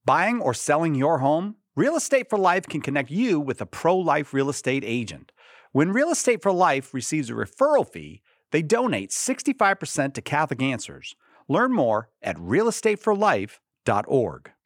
Buying or selling your home? Real Estate for Life can connect you with a pro-life real estate agent. When Real Estate for Life receives a referral fee, they donate 65% to Catholic Answers. Learn more at realestateforlife.org.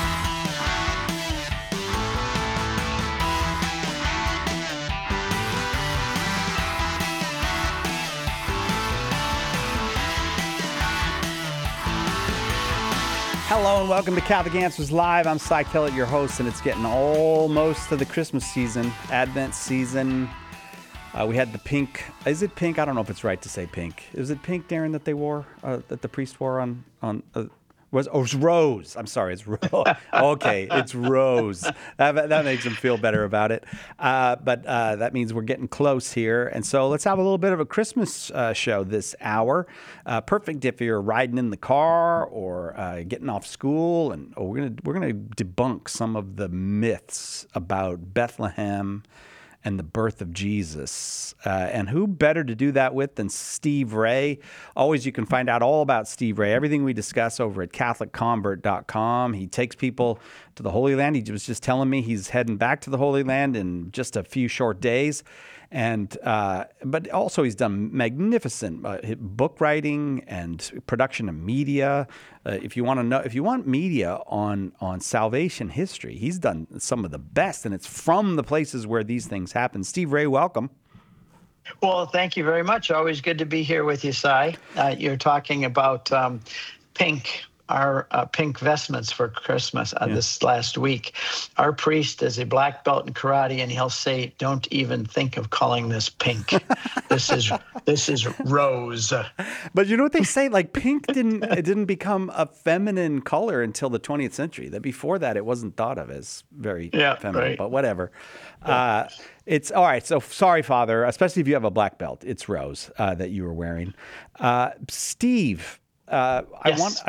Hello and welcome to Catholic Answers Live. I'm Cy Kellett, your host, and it's getting almost to the Christmas season, Advent season. We had the pink. Is it pink? I don't know if it's right to say pink. Is it pink, Darren, that they wore, that the priest wore on it's rose. I'm sorry, it's rose. Okay, it's rose. That makes them feel better about it. But that means we're getting close here. And so let's have a little bit of a Christmas show this hour. Perfect if you're riding in the car or getting off school. And we're gonna debunk some of the myths about Bethlehem and the birth of Jesus. And who better to do that with than Steve Ray? Always, you can find out all about Steve Ray, everything we discuss over at CatholicConvert.com. He takes people to the Holy Land. He was just telling me he's heading back to the Holy Land in just a few short days. And but also he's done magnificent book writing and production of media. If you want media on salvation history, he's done some of the best, and it's from the places where these things happen. Steve Ray, welcome. Well, thank you very much. Always good to be here with you, Cy. You're talking about pink. Our pink vestments for Christmas this last week. Our priest is a black belt in karate, and he'll say, "Don't even think of calling this pink. This is rose." But you know what they say? Like pink didn't become a feminine color until the 20th century. That before that, it wasn't thought of as very feminine. Right. But whatever. It's all right. So sorry, Father. Especially if you have a black belt, it's rose that you were wearing. Steve. Yes.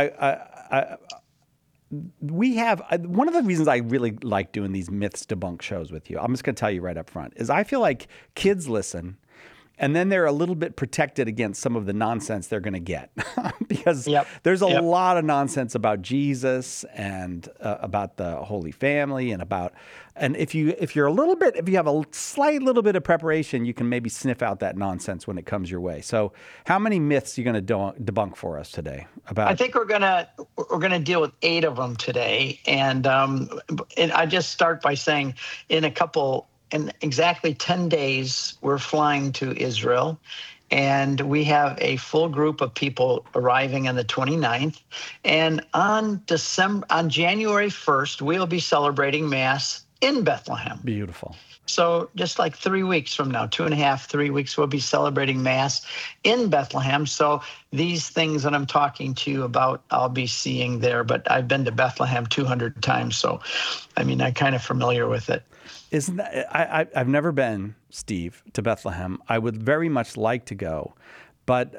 We have one of the reasons I really like doing these myths debunk shows with you. I'm just going to tell you right up front is I feel like kids listen and then they're a little bit protected against some of the nonsense they're going to get because there's a lot of nonsense about Jesus and about the Holy Family and if you have a slight little bit of preparation, you can maybe sniff out that nonsense when it comes your way. So, how many myths are you going to debunk for us today? I think we're gonna deal with 8 of them today, and I just start by saying in exactly 10 days, we're flying to Israel, and we have a full group of people arriving on the 29th. And on January 1st, we'll be celebrating Mass in Bethlehem. Beautiful. So just like 3 weeks from now, 2.5, 3 weeks, we'll be celebrating Mass in Bethlehem. So these things that I'm talking to you about, I'll be seeing there. But I've been to Bethlehem 200 times, so I'm kind of familiar with it. Isn't that, I've never been, Steve, to Bethlehem. I would very much like to go, but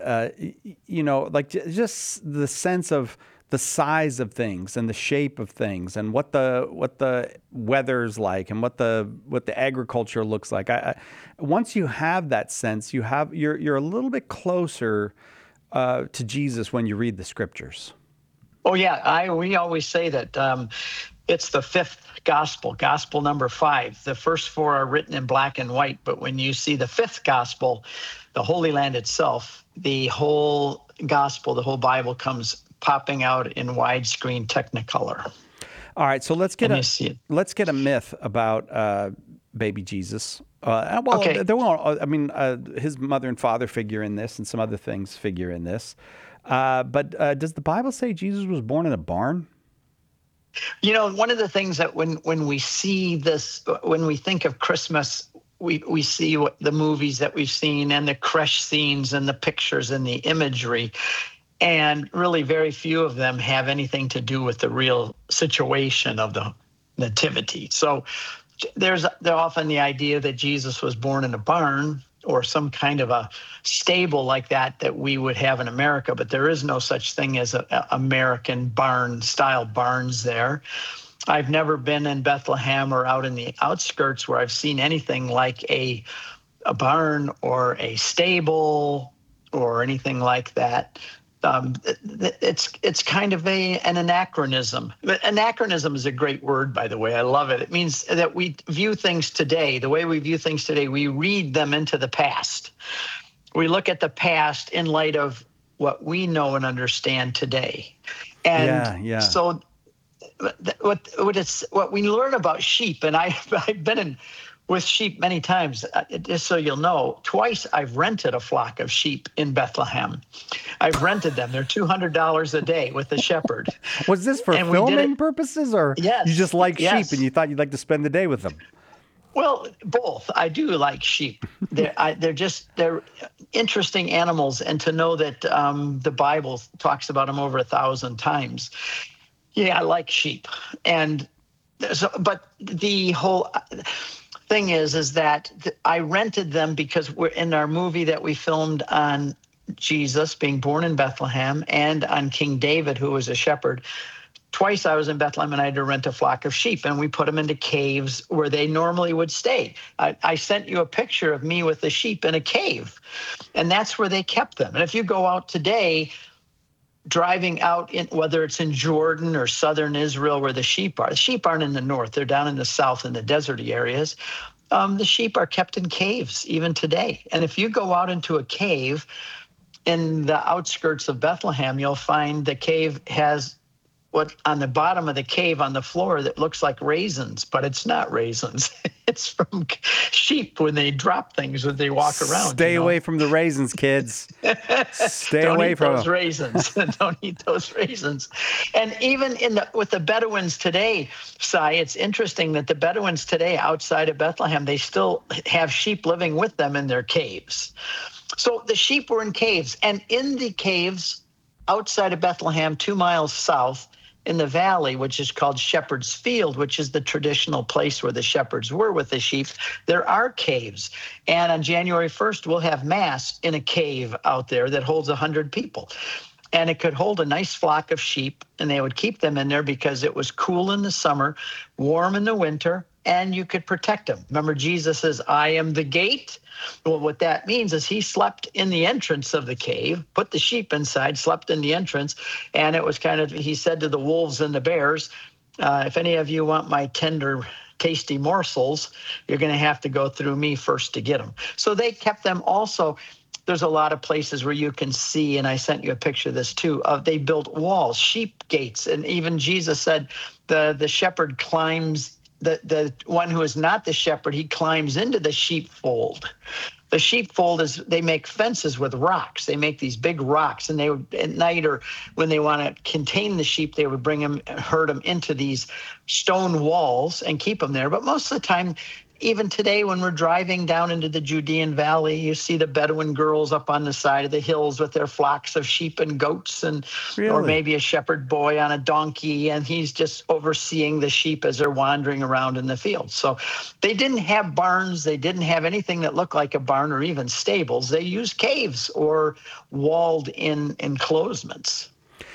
just the sense of the size of things and the shape of things and what the weather's like and what the agriculture looks like. Once you have that sense, you're a little bit closer to Jesus when you read the scriptures. Oh yeah, we always say that it's the 5th gospel number 5. The first 4 are written in black and white, but when you see the 5th gospel, the Holy Land itself, the whole gospel, the whole Bible comes popping out in widescreen Technicolor. All right, so let's get a myth about baby Jesus. Okay. There won't. His mother and father figure in this, and some other things figure in this. But does the Bible say Jesus was born in a barn? One of the things that when we see this, when we think of Christmas, we see the movies that we've seen and the creche scenes and the pictures and the imagery. And really very few of them have anything to do with the real situation of the nativity. So there's often the idea that Jesus was born in a barn or some kind of a stable like that we would have in America, but there is no such thing as a American barn-style barns there. I've never been in Bethlehem or out in the outskirts where I've seen anything like a barn or a stable or anything like that. It's kind of an anachronism. Anachronism is a great word, by the way. I love it. It means that we view things today, the way we view things today, we read them into the past. We look at the past in light of what we know and understand today. And so what we learn about sheep, and I've been with sheep many times, just so you'll know, twice I've rented a flock of sheep in Bethlehem. I've rented them. They're $200 a day with a shepherd. Was this for filming purposes, or yes, you just like yes. sheep and you thought you'd like to spend the day with them? Well, both. I do like sheep. They're interesting animals, and to know that the Bible talks about them over 1,000 times. Yeah, I like sheep, and so, but the whole thing is that I rented them because we're in our movie that we filmed on Jesus being born in Bethlehem and on King David, who was a shepherd. Twice I was in Bethlehem and I had to rent a flock of sheep, and we put them into caves where they normally would stay. I sent you a picture of me with the sheep in a cave, and that's where they kept them. And if you go out today, driving out, whether it's in Jordan or southern Israel where the sheep aren't in the north. They're down in the south in the deserty areas. The sheep are kept in caves even today. And if you go out into a cave in the outskirts of Bethlehem, you'll find the cave has what on the bottom of the cave on the floor that looks like raisins, but it's not raisins. It's from sheep when they drop things when they walk around. Stay away from the raisins, kids. Stay away from those raisins. Don't eat those raisins. And even with the Bedouins today, Cy, it's interesting that the Bedouins today outside of Bethlehem, they still have sheep living with them in their caves. So the sheep were in caves, and in the caves outside of Bethlehem, 2 miles south, in the valley, which is called Shepherd's Field, which is the traditional place where the shepherds were with the sheep, there are caves. And on January 1st, we'll have Mass in a cave out there that holds 100 people. And it could hold a nice flock of sheep, and they would keep them in there because it was cool in the summer, warm in the winter, and you could protect them. Remember, Jesus says, I am the gate. Well, what that means is he slept in the entrance of the cave, put the sheep inside, slept in the entrance, and it was he said to the wolves and the bears, if any of you want my tender, tasty morsels, you're going to have to go through me first to get them. So they kept them also. There's a lot of places where you can see, and I sent you a picture of this too, they built walls, sheep gates, and even Jesus said the shepherd climbs, the one who is not the shepherd, he climbs into the sheepfold. The sheepfold is, they make fences with rocks. They make these big rocks, and they would, at night or when they want to contain the sheep, they would herd them into these stone walls and keep them there. But most of the time, even today, when we're driving down into the Judean Valley, you see the Bedouin girls up on the side of the hills with their flocks of sheep and goats, or maybe a shepherd boy on a donkey, and he's just overseeing the sheep as they're wandering around in the field. So they didn't have barns. They didn't have anything that looked like a barn or even stables. They used caves or walled-in enclosements.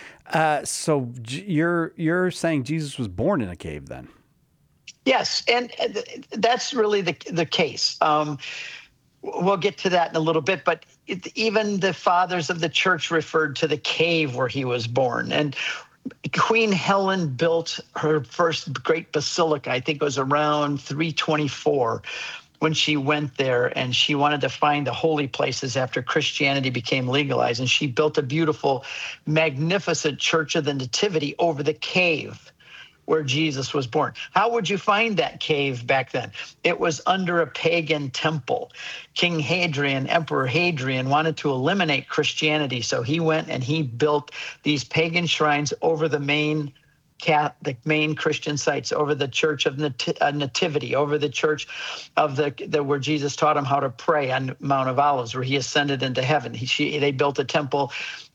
So you're saying Jesus was born in a cave then? Yes, and that's really the case. We'll get to that in a little bit, but even the fathers of the church referred to the cave where he was born. And Queen Helen built her first great basilica, I think it was around 324, when she went there, and she wanted to find the holy places after Christianity became legalized. And she built a beautiful, magnificent Church of the Nativity over the cave where Jesus was born. How would you find that cave back then? It was under a pagan temple. King Hadrian, Emperor Hadrian, wanted to eliminate Christianity, so he went and he built these pagan shrines over the main Christian sites, over the Church of Nativity, over the church of the where Jesus taught him how to pray on Mount of Olives, where he ascended into heaven. They built a temple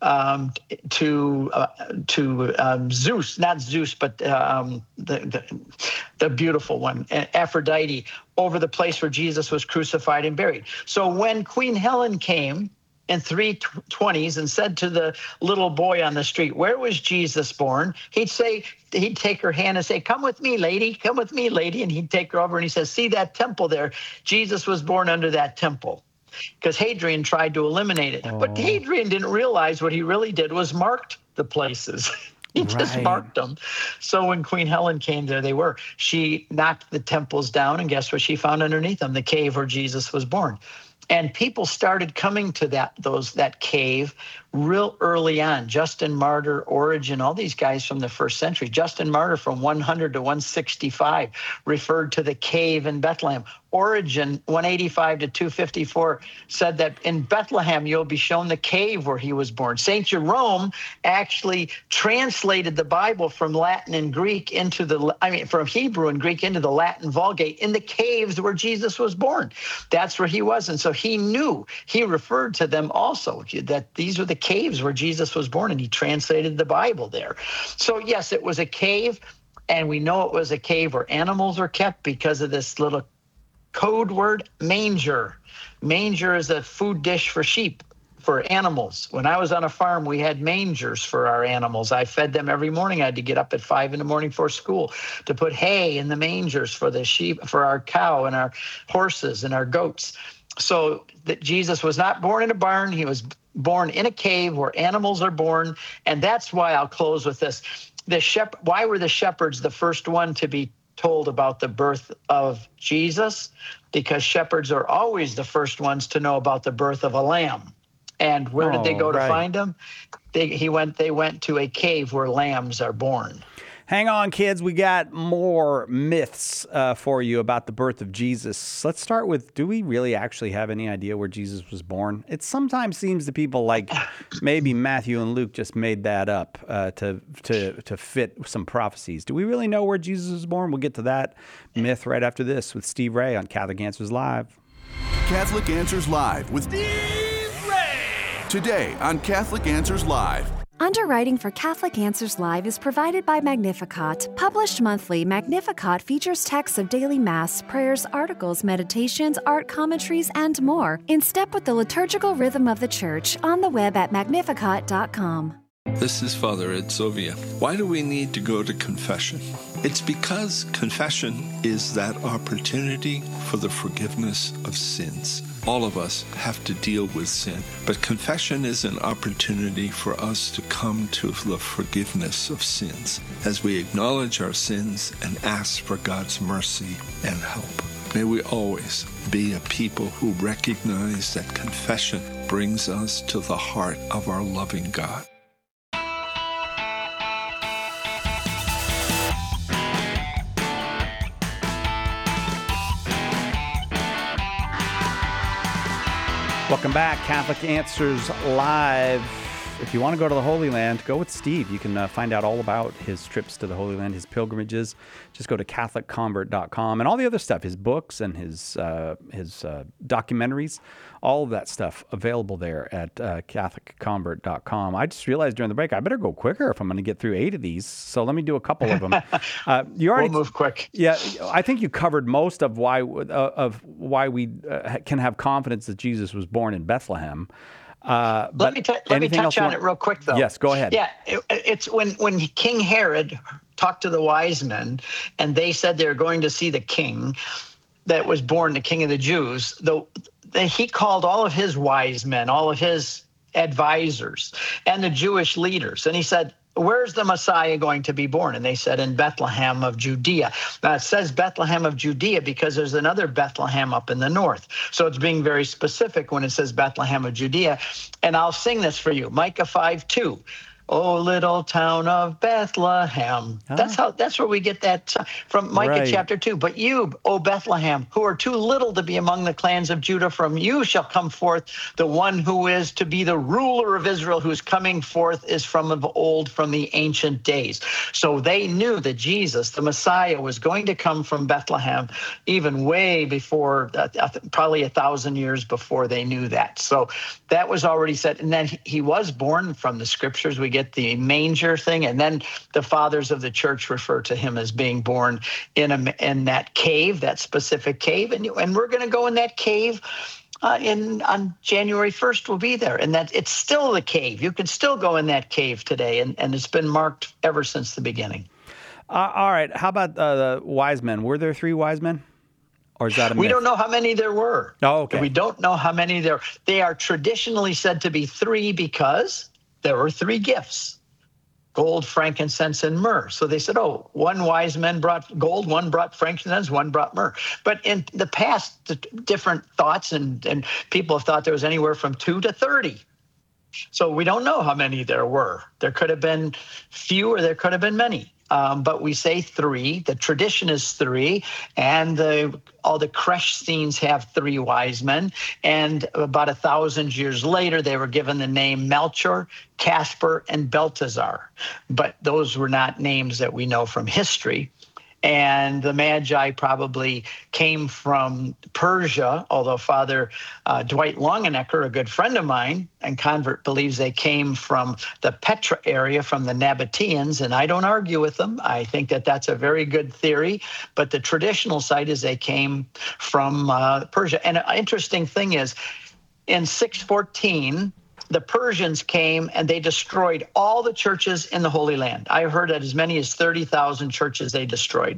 to Zeus, not Zeus, but the beautiful one, Aphrodite, over the place where Jesus was crucified and buried. So when Queen Helen came in 320s and said to the little boy on the street, where was Jesus born? He'd take her hand and say, come with me, lady, come with me, lady. And he'd take her over and he says, see that temple there? Jesus was born under that temple. because Hadrian tried to eliminate it. But Hadrian didn't realize what he really did was marked the places. He just marked them. So when Queen Helen came there, they were. She knocked the temples down, and guess what she found underneath them? The cave where Jesus was born. And people started coming to that cave real early on. Justin Martyr, Origen, all these guys from the first century. Justin Martyr from 100 to 165 referred to the cave in Bethlehem. Origen, 185 to 254, said that in Bethlehem you'll be shown the cave where he was born. St. Jerome actually translated the Bible from Latin and Greek from Hebrew and Greek into the Latin Vulgate in the caves where Jesus was born. That's where he was. And so he knew, he referred to them also, that these were the caves where Jesus was born, and he translated the Bible there. So yes, it was a cave, and we know it was a cave where animals were kept because of this little code word, manger. Manger is a food dish for sheep, for animals. When I was on a farm, we had mangers for our animals. I fed them every morning. I had to get up at 5 a.m. for school to put hay in the mangers for the sheep, for our cow and our horses and our goats. So that Jesus was not born in a barn. He was born in a cave where animals are born. And that's why I'll close with this. Why were the shepherds the first one to be told about the birth of Jesus? Because shepherds are always the first ones to know about the birth of a lamb. And where did they go to find him? They went to a cave where lambs are born. Hang on, kids. We got more myths for you about the birth of Jesus. Let's start with, do we really actually have any idea where Jesus was born? It sometimes seems to people like maybe Matthew and Luke just made that up to fit some prophecies. Do we really know where Jesus was born? We'll get to that myth right after this with Steve Ray on Catholic Answers Live. Catholic Answers Live with Steve Ray. Today on Catholic Answers Live. Underwriting for Catholic Answers Live is provided by Magnificat. Published monthly, Magnificat features texts of daily Mass, prayers, articles, meditations, art commentaries, and more, in step with the liturgical rhythm of the Church, on the web at magnificat.com. This is Father Ed Sovia. Why do we need to go to confession? It's because confession is that opportunity for the forgiveness of sins. All of us have to deal with sin, but confession is an opportunity for us to come to the forgiveness of sins as we acknowledge our sins and ask for God's mercy and help. May we always be a people who recognize that confession brings us to the heart of our loving God. Welcome back, Catholic Answers Live. If you want to go to the Holy Land, go with Steve. You can find out all about his trips to the Holy Land, his pilgrimages. Just go to CatholicConvert.com and all the other stuff, his books and his documentaries, all of that stuff available there at CatholicConvert.com. I just realized during the break, I better go quicker if I'm going to get through 8 of these. So let me do a couple of them. We'll move quick. Yeah, I think you covered most of why we can have confidence that Jesus was born in Bethlehem. Let me touch on it real quick, though. Yes, go ahead. Yeah, it's when King Herod talked to the wise men, and they said they were going to see the king that was born, the King of the Jews. He called all of his wise men, all of his advisors, and the Jewish leaders, and he said, "Where's the Messiah going to be born?" And they said, "In Bethlehem of Judea." Now, it says Bethlehem of Judea because there's another Bethlehem up in the north. So it's being very specific when it says Bethlehem of Judea. And I'll sing this for you. Micah 5:2. "Oh, little town of Bethlehem." That's where we get that from Micah chapter 2. "But you, O Bethlehem, who are too little to be among the clans of Judah, from you shall come forth the one who is to be the ruler of Israel, whose coming forth is from of old, from the ancient days." So they knew that Jesus, the Messiah, was going to come from Bethlehem, even way before, probably 1,000 years before they knew that. So that was already said. And then he was born from the scriptures. We get the manger thing, and then the fathers of the church refer to him as being born in that cave, that specific cave, and we're going to go in that cave on January 1st. We'll be there, and that it's still the cave. You can still go in that cave today, and it's been marked ever since the beginning. All right, how about the wise men? Were there 3 wise men? Or is that a myth? We don't know how many there were. Oh, okay. We don't know how many there. They are traditionally said to be 3 because there were 3 gifts: gold, frankincense, and myrrh. So they said, oh, one wise man brought gold, one brought frankincense, one brought myrrh. But in the past, the different thoughts and people have thought there was anywhere from 2 to 30. So we don't know how many there were. There could have been few or there could have been many. But we say 3. The tradition is 3, and all the creche scenes have 3 wise men. And about 1,000 years later, they were given the name Melchior, Caspar, and Belteshazzar. But those were not names that we know from history. And the Magi probably came from Persia, although Father Dwight Longenecker, a good friend of mine and convert, believes they came from the Petra area, from the Nabateans, and I don't argue with them. I think that that's a very good theory, but the traditional site is they came from Persia. And an interesting thing is, in 614, the Persians came and they destroyed all the churches in the Holy Land. I heard that as many as 30,000 churches they destroyed.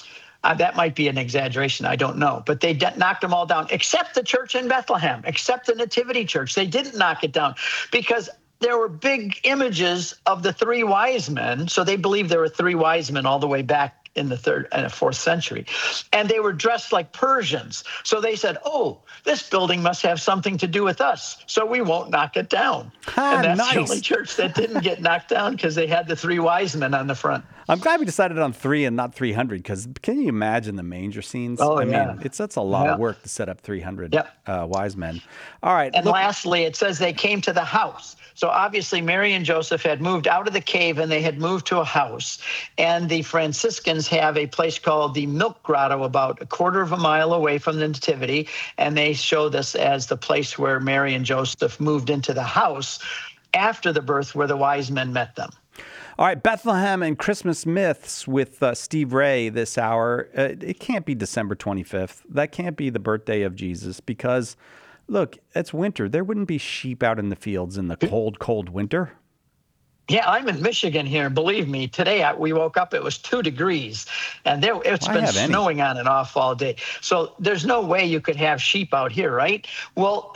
That might be an exaggeration, I don't know. But they knocked them all down, except the church in Bethlehem, except the Nativity Church. They didn't knock it down because there were big images of the 3 wise men. So they believed there were 3 wise men all the way back in the 3rd and 4th century. And they were dressed like Persians. So they said, oh, this building must have something to do with us, so we won't knock it down. And that's the only church that didn't get knocked down because they had the 3 wise men on the front. I'm glad we decided on 3 and not 300, because can you imagine the manger scenes? Oh, I yeah. mean, that's a lot of work to set up 300 wise men. All right. And lastly, it says they came to the house. So obviously Mary and Joseph had moved out of the cave and they had moved to a house. And the Franciscans have a place called the Milk Grotto about a quarter of a mile away from the Nativity. And they show this as the place where Mary and Joseph moved into the house after the birth, where the wise men met them. All right, Bethlehem and Christmas myths with Steve Ray this hour. It can't be December 25th. That can't be the birthday of Jesus because, look, it's winter. There wouldn't be sheep out in the fields in the cold, cold winter. Yeah, I'm in Michigan here. Believe me, today we woke up, it was 2 degrees, and it's been snowing on and off all day. So there's no way you could have sheep out here, right? Well,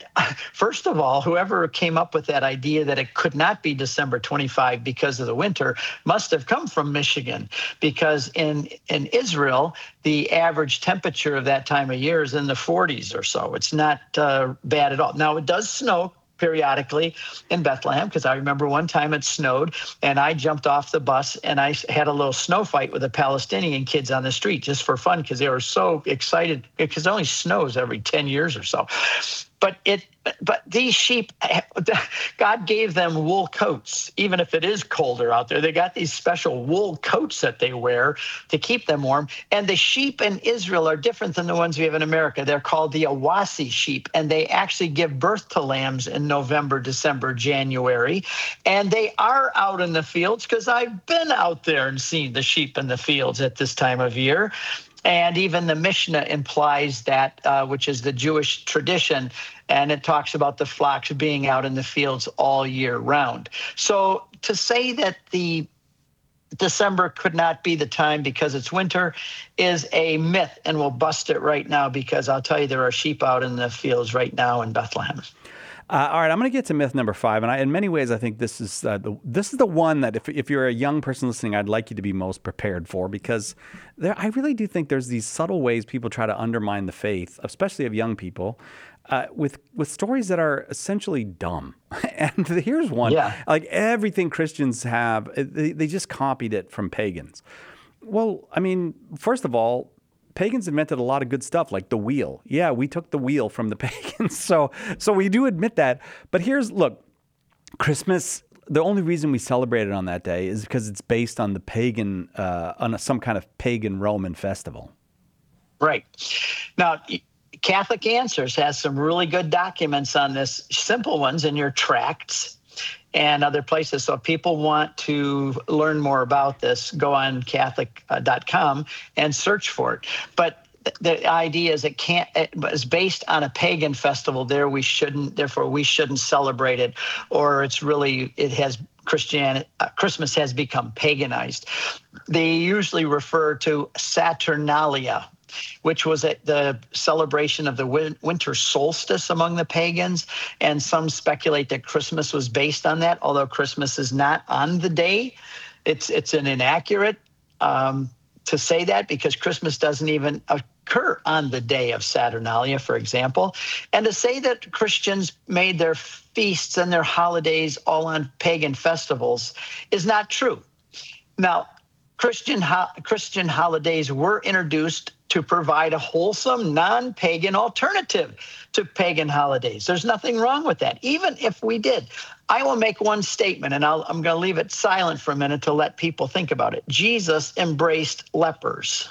first of all, whoever came up with that idea that it could not be December 25 because of the winter must have come from Michigan, because in Israel, the average temperature of that time of year is in the 40s or so. It's not bad at all. Now, it does snow periodically in Bethlehem, because I remember one time it snowed and I jumped off the bus and I had a little snow fight with the Palestinian kids on the street just for fun, because they were so excited, because it only snows every 10 years or so. But these sheep, God gave them wool coats, even if it is colder out there. They got these special wool coats that they wear to keep them warm. And the sheep in Israel are different than the ones we have in America. They're called the Awasi sheep, and they actually give birth to lambs in November, December, January. And they are out in the fields, because I've been out there and seen the sheep in the fields at this time of year. And even the Mishnah implies that, which is the Jewish tradition, and it talks about the flocks being out in the fields all year round. So to say that the December could not be the time because it's winter is a myth, and we'll bust it right now, because I'll tell you there are sheep out in the fields right now in Bethlehem. All right, I'm going to get to myth number 5, and in many ways, I think this is the one that if you're a young person listening, I'd like you to be most prepared for, because I really do think there's these subtle ways people try to undermine the faith, especially of young people, with stories that are essentially dumb. And here's one: like everything Christians have, they just copied it from pagans. Well, I mean, first of all, pagans invented a lot of good stuff, like the wheel. Yeah, we took the wheel from the pagans. So we do admit that. But look, Christmas, the only reason we celebrate it on that day is because it's based on the pagan, some kind of pagan Roman festival. Right. Now, Catholic Answers has some really good documents on this, simple ones in your tracts and other places. So if people want to learn more about this, go on Catholic.com and search for it. But the idea is it is based on a pagan festival. Therefore we shouldn't celebrate it, or Christmas has become paganized. They usually refer to Saturnalia. which was the celebration of the winter solstice among the pagans. And some speculate that Christmas was based on that, although Christmas is not on the day. It's an inaccurate to say that, because Christmas doesn't even occur on the day of Saturnalia, for example. And to say that Christians made their feasts and their holidays all on pagan festivals is not true. Now, Christian holidays were introduced to provide a wholesome, non-pagan alternative to pagan holidays. There's nothing wrong with that, even if we did. I will make one statement, and I'm going to leave it silent for a minute to let people think about it. Jesus embraced lepers.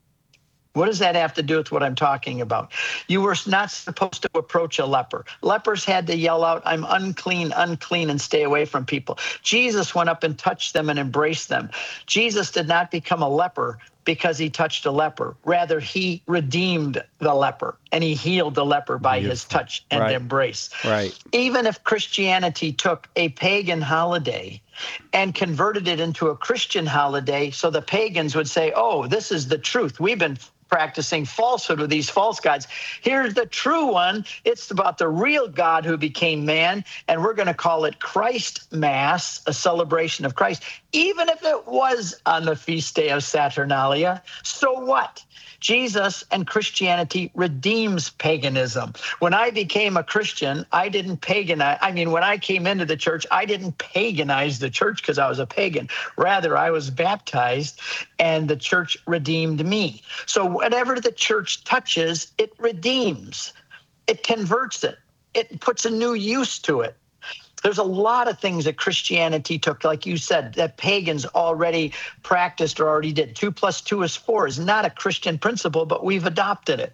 What does that have to do with what I'm talking about? You were not supposed to approach a leper. Lepers had to yell out, "I'm unclean, unclean," and stay away from people. Jesus went up and touched them and embraced them. Jesus did not become a leper because he touched a leper. Rather, he redeemed the leper, and he healed the leper by his touch and embrace. Right. Even if Christianity took a pagan holiday and converted it into a Christian holiday, so the pagans would say, "Oh, this is the truth. We've been practicing falsehood with these false gods. Here's the true one. It's about the real God who became man, and we're going to call it Christ Mass, a celebration of Christ." Even if it was on the feast day of Saturnalia, so what? Jesus and Christianity redeems paganism. When I became a Christian, I didn't paganize. I mean, when I came into the church, I didn't paganize the church because I was a pagan. Rather, I was baptized and the church redeemed me. So whatever the church touches, it redeems. It converts it. It puts a new use to it. There's a lot of things that Christianity took, like you said, that pagans already practiced or already did. 2 + 2 is 4 is not a Christian principle, but we've adopted it.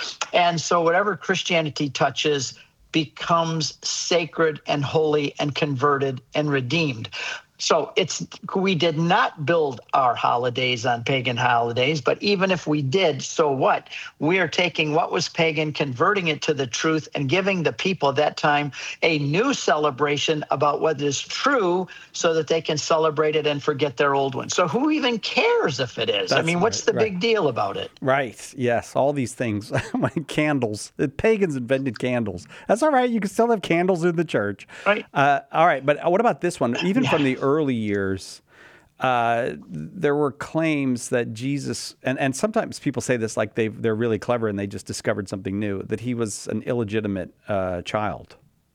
And so whatever Christianity touches becomes sacred and holy and converted and redeemed. So we did not build our holidays on pagan holidays, but even if we did, so what? We are taking what was pagan, converting it to the truth, and giving the people at that time a new celebration about what is true so that they can celebrate it and forget their old one. So who even cares if it is? I mean, what's the big deal about it? Right. Yes. All these things. Candles. The pagans invented candles. That's all right. You can still have candles in the church. Right. All right. But what about this one? Even from the early years, there were claims that Jesus, and sometimes people say this like they're really clever and they just discovered something new, that he was an illegitimate child.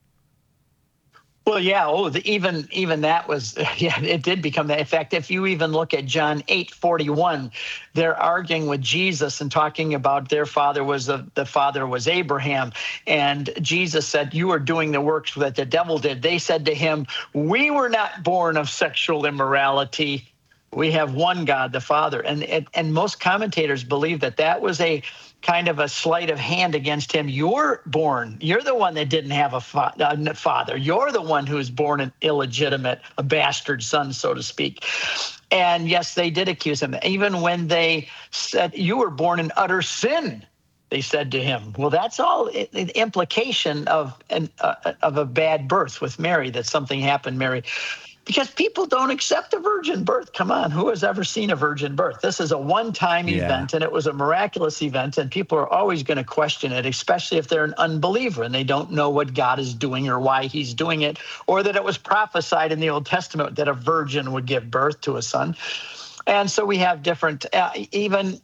Well, yeah. Even that was, it did become that. In fact, if you even look at John 8:41, they're arguing with Jesus and talking about their father was the father was Abraham. And Jesus said, "You are doing the works that the devil did." They said to him, "We were not born of sexual immorality. We have one God, the Father." And most commentators believe that was a kind of a sleight of hand against him. You're the one that didn't have a father. You're the one who was born an illegitimate, a bastard son, so to speak. And yes, they did accuse him. Even when they said, "You were born in utter sin," they said to him. Well, that's all an implication of a bad birth with Mary, that something happened, Mary. Because people don't accept a virgin birth. Come on, who has ever seen a virgin birth? This is a one-time event, and it was a miraculous event, and people are always going to question it, especially if they're an unbeliever and they don't know what God is doing or why he's doing it, or that it was prophesied in the Old Testament that a virgin would give birth to a son. And so we have different, even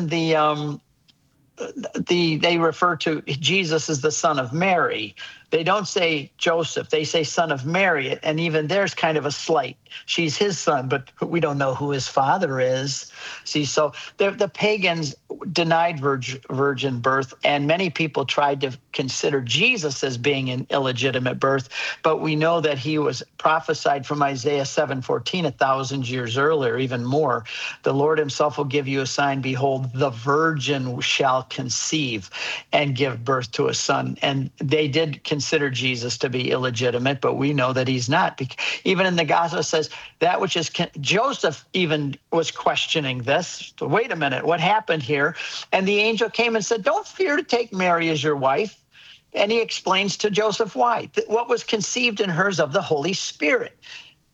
they refer to Jesus as the son of Mary. They don't say Joseph. They say son of Mary. And even there's kind of a slight. She's his son, but we don't know who his father is. See, so the pagans denied virgin birth, and many people tried to consider Jesus as being an illegitimate birth. But we know that he was prophesied from Isaiah 7:14, 1,000 years earlier, even more. The Lord himself will give you a sign. Behold, the virgin shall conceive and give birth to a son. And they did consider Jesus to be illegitimate, but we know that he's not. Even in the Gospel, it says that which is Joseph even was questioning this. So wait a minute, what happened here? And the angel came and said, "Don't fear to take Mary as your wife." And he explains to Joseph why. What was conceived in her is of the Holy Spirit.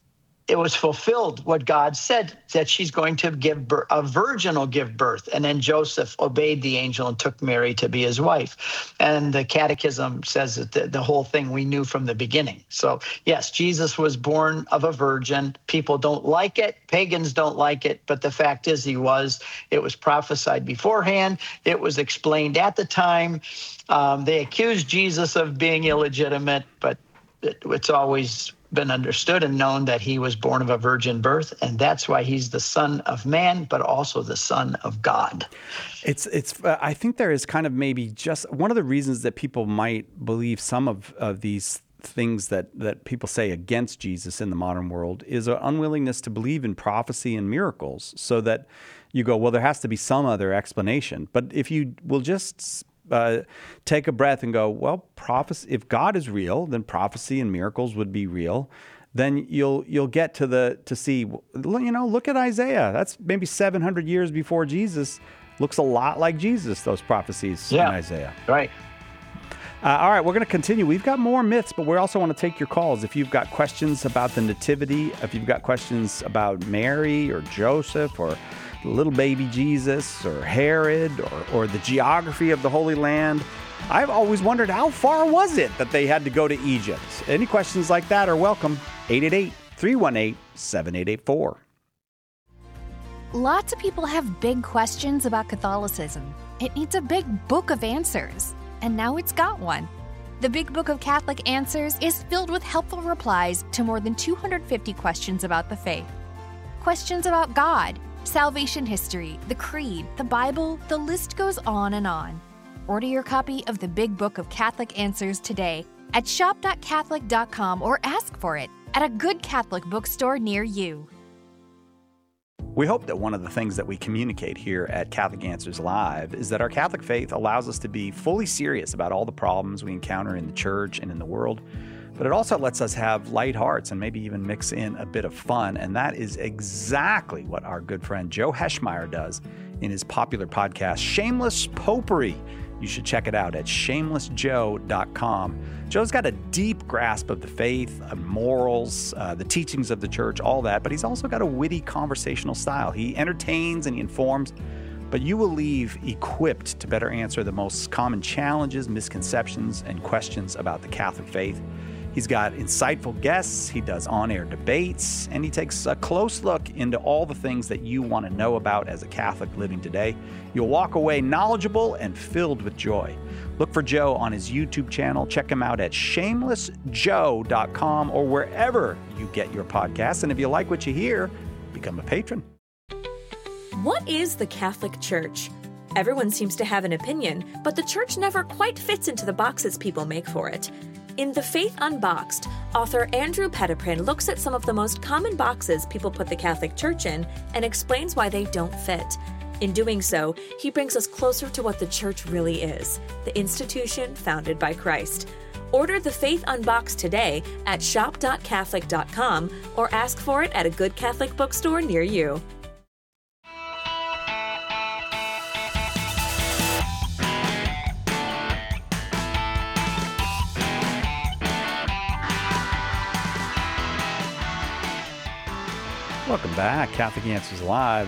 it was fulfilled what God said, that she's going to give birth, a virgin will give birth. And then Joseph obeyed the angel and took Mary to be his wife. And the catechism says that the whole thing we knew from the beginning. So yes, Jesus was born of a virgin. People don't like it. Pagans don't like it. But the fact is it was prophesied beforehand. It was explained at the time. They accused Jesus of being illegitimate, but it's always been understood and known that he was born of a virgin birth, and that's why he's the Son of Man, but also the Son of God. It's. I think there is kind of maybe just one of the reasons that people might believe some of these things that people say against Jesus in the modern world is an unwillingness to believe in prophecy and miracles, so that you go, well, there has to be some other explanation. But if you will just take a breath and go, well, prophecy, if God is real, then prophecy and miracles would be real. Then you'll get to see, look at Isaiah. That's maybe 700 years before Jesus. Looks a lot like Jesus, those prophecies in Isaiah. Right. All right, we're going to continue. We've got more myths, but we also want to take your calls. If you've got questions about the Nativity, if you've got questions about Mary or Joseph or little baby Jesus or Herod or the geography of the Holy Land. I've always wondered, how far was it that they had to go to Egypt? Any questions like that are welcome. 888-318-7884. Lots of people have big questions about Catholicism. It needs a big book of answers, and now it's got one. The Big Book of Catholic Answers is filled with helpful replies to more than 250 questions about the faith. Questions about God, salvation history, the Creed, the Bible, the list goes on and on. Order your copy of the Big Book of Catholic Answers today at shop.catholic.com or ask for it at a good Catholic bookstore near you. We hope that one of the things that we communicate here at Catholic Answers Live is that our Catholic faith allows us to be fully serious about all the problems we encounter in the church and in the world. But it also lets us have light hearts and maybe even mix in a bit of fun. And that is exactly what our good friend Joe Heschmeyer does in his popular podcast, Shameless Popery. You should check it out at shamelessjoe.com. Joe's got a deep grasp of the faith, morals, the teachings of the church, all that. But he's also got a witty conversational style. He entertains and he informs, but you will leave equipped to better answer the most common challenges, misconceptions, and questions about the Catholic faith. He's got insightful guests, he does on-air debates, and he takes a close look into all the things that you want to know about as a Catholic living today. You'll walk away knowledgeable and filled with joy. Look for Joe on his YouTube channel. Check him out at shamelessjoe.com or wherever you get your podcasts. And if you like what you hear, become a patron. What is the Catholic Church? Everyone seems to have an opinion, but the church never quite fits into the boxes people make for it. In The Faith Unboxed, author Andrew Petiprin looks at some of the most common boxes people put the Catholic Church in and explains why they don't fit. In doing so, he brings us closer to what the Church really is, the institution founded by Christ. Order The Faith Unboxed today at shop.catholic.com or ask for it at a good Catholic bookstore near you. Welcome back. Catholic Answers Live,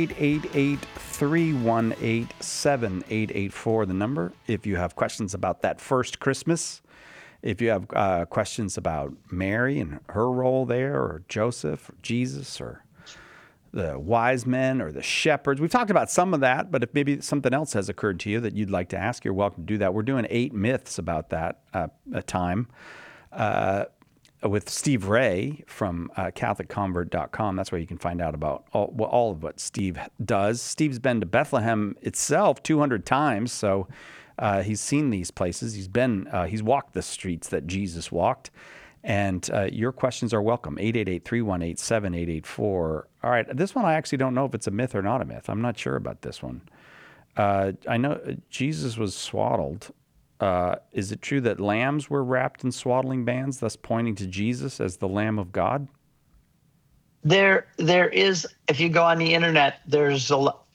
888-318-7884, the number. If you have questions about that first Christmas, if you have questions about Mary and her role there, or Joseph, or Jesus, or the wise men, or the shepherds. We've talked about some of that, but if maybe something else has occurred to you that you'd like to ask, you're welcome to do that. We're doing 8 myths about that a time. With Steve Ray from CatholicConvert.com. That's where you can find out about all of what Steve does. Steve's been to Bethlehem itself 200 times, so he's seen these places. He's walked the streets that Jesus walked. And your questions are welcome. 888-318-7884. All right, this one I actually don't know if it's a myth or not a myth. I'm not sure about this one. I know Jesus was swaddled. Is it true that lambs were wrapped in swaddling bands, thus pointing to Jesus as the Lamb of God? There is, if you go on the internet, there's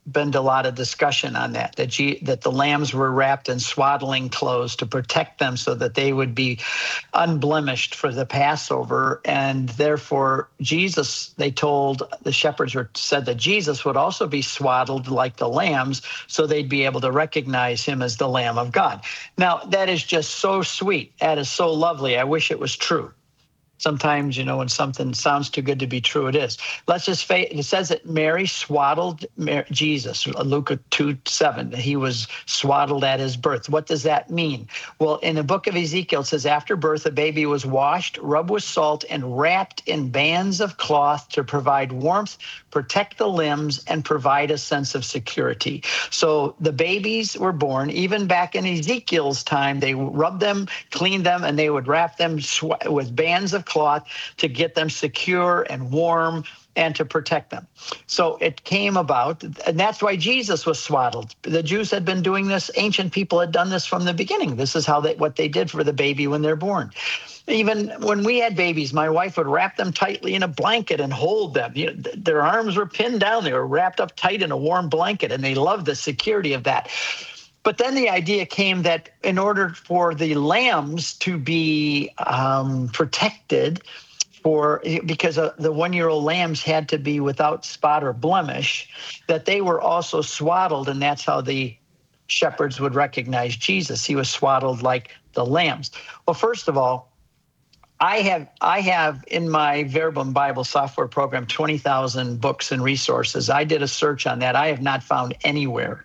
been a lot of discussion on that the lambs were wrapped in swaddling clothes to protect them so that they would be unblemished for the Passover. And therefore, Jesus, they told the shepherds said that Jesus would also be swaddled like the lambs so they'd be able to recognize him as the Lamb of God. Now, that is just so sweet. That is so lovely. I wish it was true. Sometimes, when something sounds too good to be true, it is. Let's just face it. It says that Mary swaddled Jesus, Luke 2:7, that he was swaddled at his birth. What does that mean? Well, in the book of Ezekiel, it says, after birth, the baby was washed, rubbed with salt, and wrapped in bands of cloth to provide warmth, protect the limbs, and provide a sense of security. So the babies were born. Even back in Ezekiel's time, they rubbed them, cleaned them, and they would wrap them with bands of cloth to get them secure and warm and to protect them. So it came about, and that's why Jesus was swaddled. The Jews had been doing this. Ancient people had done this from the beginning. This is what they did for the baby when they're born. Even when we had babies, my wife would wrap them tightly in a blanket and hold them. Their arms were pinned down. They were wrapped up tight in a warm blanket, and they loved the security of that. But then the idea came that in order for the lambs to be protected, because the 1-year-old lambs had to be without spot or blemish, that they were also swaddled, and that's how the shepherds would recognize Jesus. He was swaddled like the lambs. Well, first of all, I have in my Verbum Bible software program 20,000 books and resources. I did a search on that. I have not found anywhere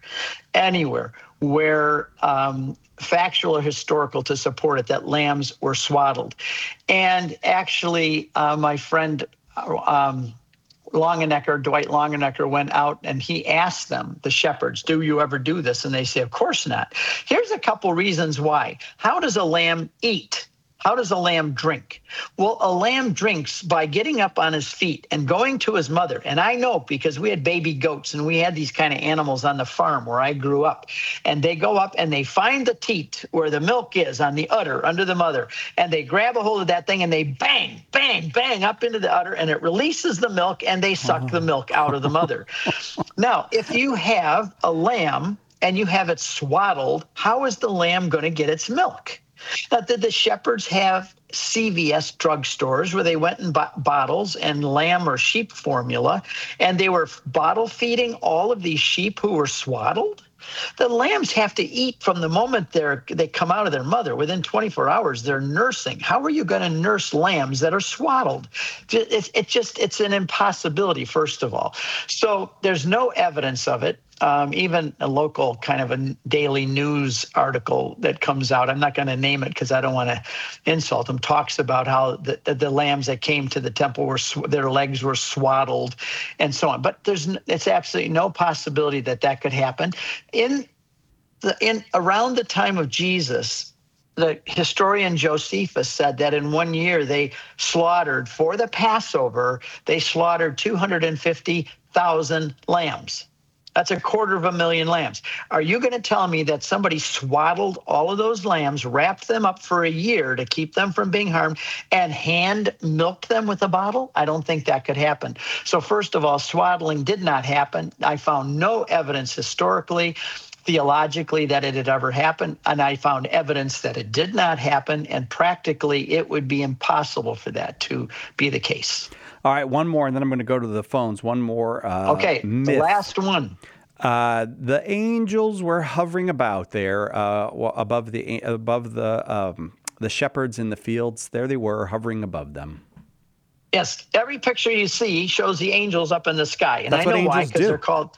where factual or historical to support it that lambs were swaddled. And actually, my friend Dwight Longenecker went out and he asked them, the shepherds, do you ever do this? And they say, of course not. Here's a couple reasons why. How does a lamb eat? How does a lamb drink? Well, a lamb drinks by getting up on his feet and going to his mother. And I know because we had baby goats and we had these kind of animals on the farm where I grew up. And they go up and they find the teat where the milk is on the udder under the mother. And they grab a hold of that thing and they bang, bang, bang up into the udder, and it releases the milk and they suck the milk out of the mother. Now, if you have a lamb and you have it swaddled, how is the lamb going to get its milk? Now, did the shepherds have CVS drugstores where they went and bought bottles and lamb or sheep formula, and they were bottle feeding all of these sheep who were swaddled? The lambs have to eat from the moment they come out of their mother. Within 24 hours, they're nursing. How are you going to nurse lambs that are swaddled? It's an impossibility, first of all. So there's no evidence of it. Even a local kind of a daily news article that comes out, I'm not going to name it because I don't want to insult them, talks about how the lambs that came to the temple their legs were swaddled and so on. But it's absolutely no possibility that could happen. Around the time of Jesus, the historian Josephus said that in 1 year they slaughtered, for the Passover, they slaughtered 250,000 lambs. That's 250,000 lambs. Are you going to tell me that somebody swaddled all of those lambs, wrapped them up for a year to keep them from being harmed, and hand milked them with a bottle? I don't think that could happen. So first of all, swaddling did not happen. I found no evidence historically, theologically, that it had ever happened, and I found evidence that it did not happen, and practically it would be impossible for that to be the case. All right, one more, and then I'm going to go to the phones. One more okay, myth. The last one. The angels were hovering about there above the shepherds in the fields. There they were, hovering above them. Yes, every picture you see shows the angels up in the sky, and That's I know why, angels because do. they're called.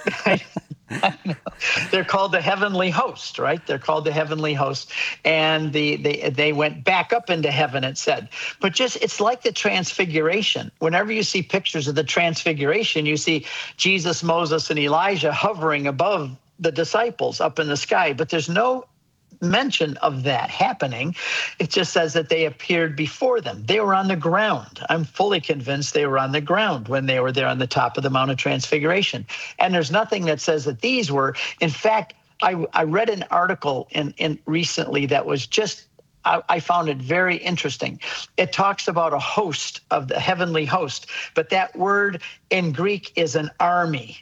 They're called the heavenly host, right? They're called the heavenly host, and they went back up into heaven, it said. But it's like the transfiguration. Whenever you see pictures of the transfiguration, you see Jesus, Moses, and Elijah hovering above the disciples up in the sky, but there's no mention of that happening. It just says that they appeared before them. They were on the ground. I'm fully convinced they were on the ground when they were there on the top of the Mount of Transfiguration. And there's nothing that says that these were. In fact, I read an article in recently that was just, I found it very interesting. It talks about a host of the heavenly host, but that word in Greek is an army.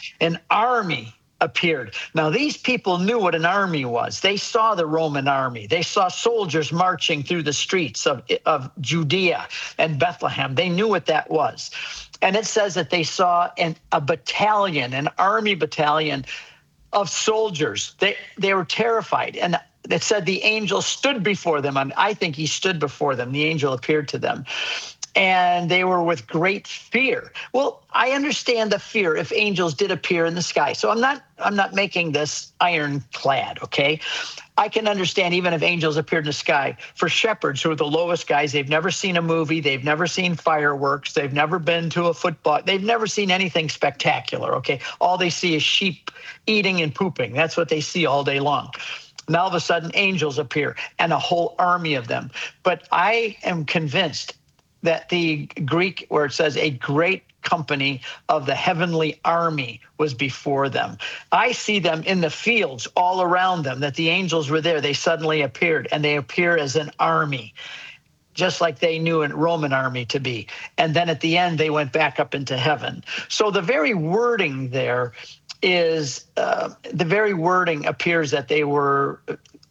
an army appeared. Now, these people knew what an army was. They saw the Roman army. They saw soldiers marching through the streets of Judea and Bethlehem. They knew what that was. And it says that they saw a battalion, an army battalion of soldiers. They were terrified. And it said the angel stood before them. And I think he stood before them. The angel appeared to them. And they were with great fear. Well, I understand the fear if angels did appear in the sky. So I'm not making this ironclad, okay? I can understand even if angels appeared in the sky. For shepherds who are the lowest guys, they've never seen a movie, they've never seen fireworks, they've never been to a football, they've never seen anything spectacular, okay? All they see is sheep eating and pooping. That's what they see all day long. Now all of a sudden angels appear and a whole army of them. But I am convinced that the Greek, where it says a great company of the heavenly army was before them. I see them in the fields all around them, that the angels were there. They suddenly appeared, and they appear as an army, just like they knew a Roman army to be. And then at the end, they went back up into heaven. So the very wording there is, the very wording appears that they were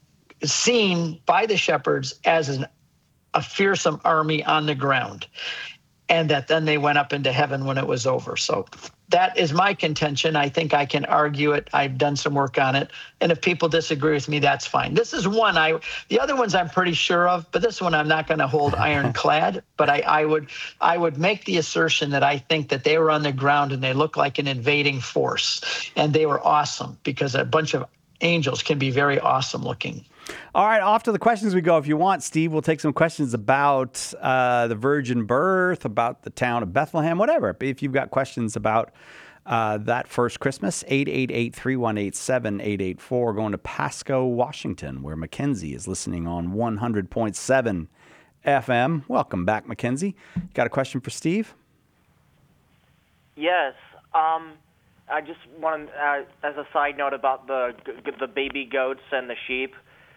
seen by the shepherds as a fearsome army on the ground, and that then they went up into heaven when it was over. So that is my contention. I think I can argue it. I've done some work on it. And if people disagree with me, that's fine. This is one the other ones I'm pretty sure of, but this one I'm not going to hold ironclad. But I would make the assertion that I think that they were on the ground and they looked like an invading force. And they were awesome, because a bunch of angels can be very awesome looking. All right, off to the questions we go. If you want, Steve, we'll take some questions about the virgin birth, about the town of Bethlehem, whatever. If you've got questions about that first Christmas, 888-318-7884. Going to Pasco, Washington, where Mackenzie is listening on 100.7 FM. Welcome back, Mackenzie. Got a question for Steve? Yes. I just want to, as a side note about the baby goats and the sheep,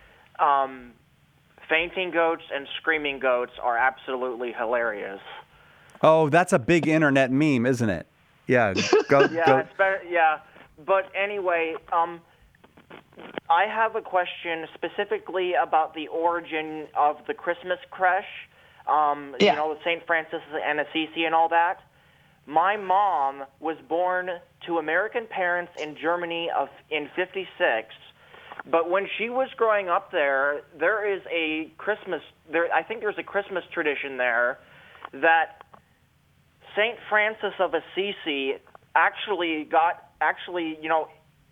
fainting goats and screaming goats are absolutely hilarious. Oh, that's a big internet meme, isn't it? Yeah. It's better. Yeah. But anyway, I have a question specifically about the origin of the Christmas creche. You know, St. Francis and Assisi and all that. My mom was born to American parents in Germany in 1956, but when she was growing up there is a Christmas. I think there's a Christmas tradition there that St. Francis of Assisi you know,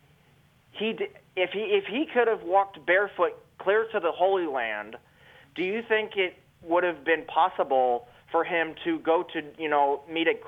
if he could have walked barefoot clear to the Holy Land, do you think it would have been possible for him to go to, you know, meet a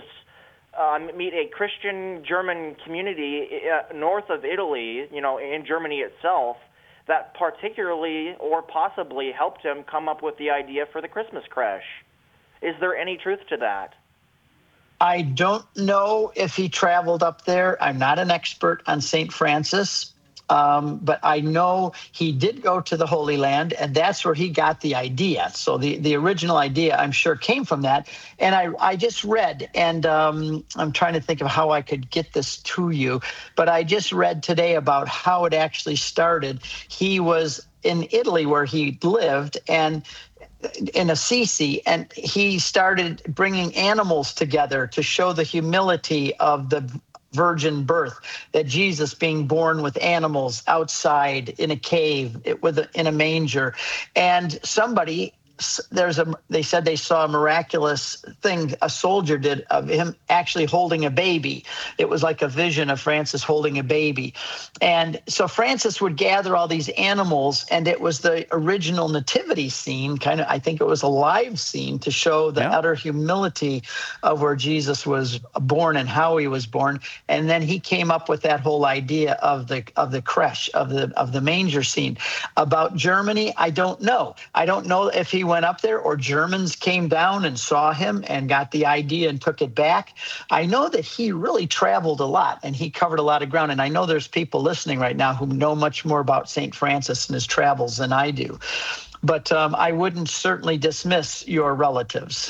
Christian German community north of Italy, you know, in Germany itself, that particularly or possibly helped him come up with the idea for the Christmas creche? Is there any truth to that? I don't know if he traveled up there. I'm not an expert on St. Francis. But I know he did go to the Holy Land, and that's where he got the idea. So the original idea, I'm sure, came from that. And I just read, and I'm trying to think of how I could get this to you, but I just read today about how it actually started. He was in Italy where he lived, and in Assisi, and he started bringing animals together to show the humility of the virgin birth, that Jesus being born with animals outside in a cave in a manger. And they said they saw a miraculous thing a soldier did of him actually holding a baby. It was like a vision of Francis holding a baby. And so Francis would gather all these animals, and it was the original nativity scene, I think it was a live scene to show the utter humility of where Jesus was born and how he was born. And then he came up with that whole idea of the creche, of the manger scene. About Germany, I don't know. I don't know if he went up there or Germans came down and saw him and got the idea and took it back. I know that he really traveled a lot and he covered a lot of ground. And I know there's people listening right now who know much more about St. Francis and his travels than I do. But I wouldn't certainly dismiss your relatives.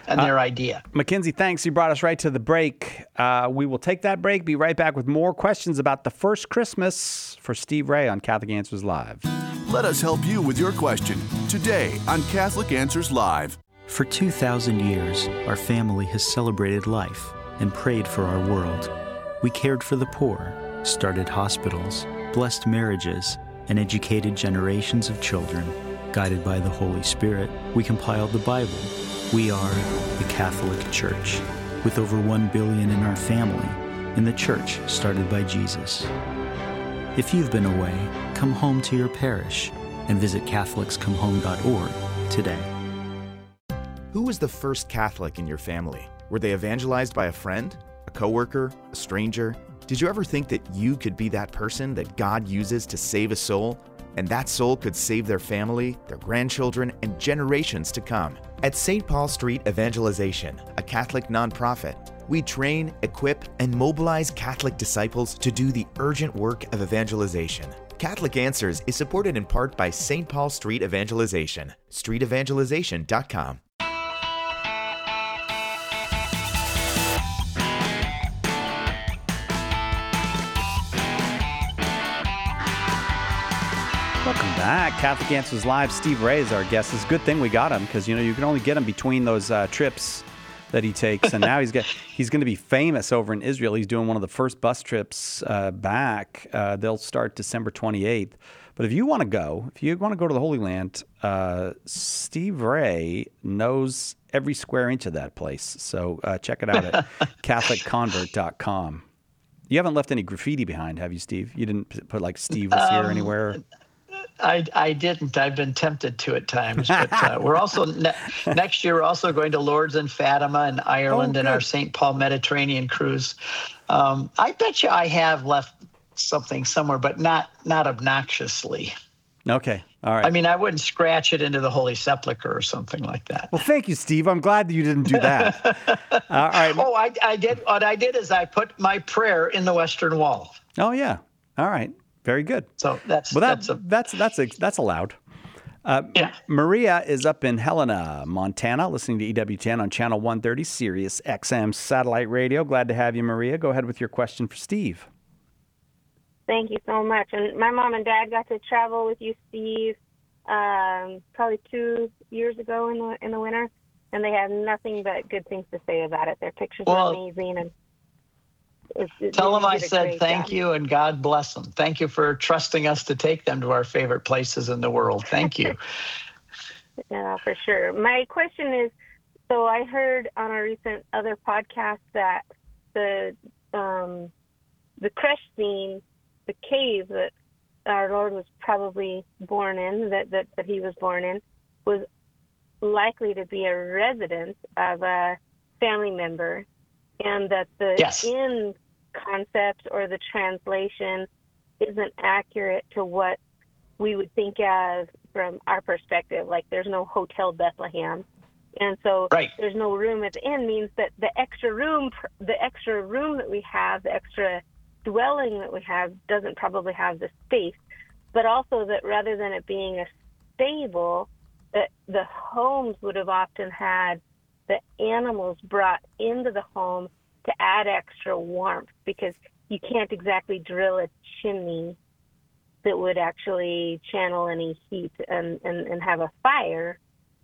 and their idea. Mackenzie, thanks. You brought us right to the break. We will take that break, be right back with more questions about the first Christmas for Steve Ray on Catholic Answers Live. Let us help you with your question today on Catholic Answers Live. For 2,000 years, our family has celebrated life and prayed for our world. We cared for the poor, started hospitals, blessed marriages, and educated generations of children. Guided by the Holy Spirit, we compiled the Bible. We are the Catholic Church, with over 1 billion in our family, and the church started by Jesus. If you've been away, come home to your parish and visit catholicscomehome.org today. Who was the first Catholic in your family? Were they evangelized by a friend, a coworker, a stranger? Did you ever think that you could be that person that God uses to save a soul? And that soul could save their family, their grandchildren, and generations to come. At St. Paul Street Evangelization, a Catholic nonprofit, we train, equip, and mobilize Catholic disciples to do the urgent work of evangelization. Catholic Answers is supported in part by St. Paul Street Evangelization, streetevangelization.com. Welcome back. Catholic Answers Live. Steve Ray is our guest. It's a good thing we got him because, you can only get him between those trips that he takes. And now he's going to be famous over in Israel. He's doing one of the first bus trips back. They'll start December 28th. But if you want to go to the Holy Land, Steve Ray knows every square inch of that place. So check it out at CatholicConvert.com. You haven't left any graffiti behind, have you, Steve? You didn't put like Steve was here anywhere? I didn't. I've been tempted to at times. But we're also next year. We're also going to Lourdes and Fatima in Ireland in our St. Paul Mediterranean cruise. I bet you I have left something somewhere, but not obnoxiously. Okay. All right. I mean, I wouldn't scratch it into the Holy Sepulchre or something like that. Well, thank you, Steve. I'm glad that you didn't do that. All right. Oh, I did. What I did is I put my prayer in the Western Wall. Oh, yeah. All right. Very good. So that's allowed. Yeah. Maria is up in Helena, Montana, listening to EWTN on Channel 130, Sirius XM satellite radio. Glad to have you, Maria. Go ahead with your question for Steve. Thank you so much. And my mom and dad got to travel with you, Steve, probably 2 years ago in the winter, and they have nothing but good things to say about it. Their pictures are amazing, and tell them I said thank you and God bless them. Thank you for trusting us to take them to our favorite places in the world. Thank you. Yeah, for sure. My question is, so I heard on a recent other podcast that the creche scene, the cave that our Lord was probably born in, that he was born in, was likely to be a residence of a family member, and that the inn concept or the translation isn't accurate to what we would think of from our perspective. Like, there's no Hotel Bethlehem. And so there's no room at the inn means that the extra room that we have, the extra dwelling that we have, doesn't probably have the space. But also that rather than it being a stable, that the homes would have often had the animals brought into the home to add extra warmth, because you can't exactly drill a chimney that would actually channel any heat and have a fire.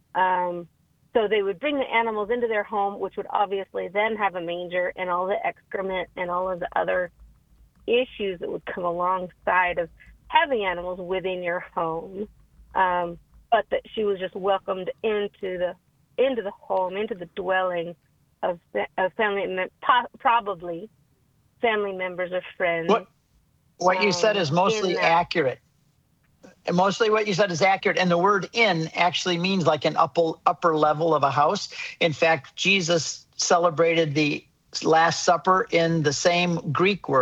So they would bring the animals into their home, which would obviously then have a manger and all the excrement and all of the other issues that would come alongside of having animals within your home. But that she was just welcomed into the home, into the dwelling of family, probably family members or friends. What you said is mostly accurate. And mostly what you said is accurate. And the word inn actually means like an upper level of a house. In fact, Jesus celebrated the Last Supper in the same Greek word.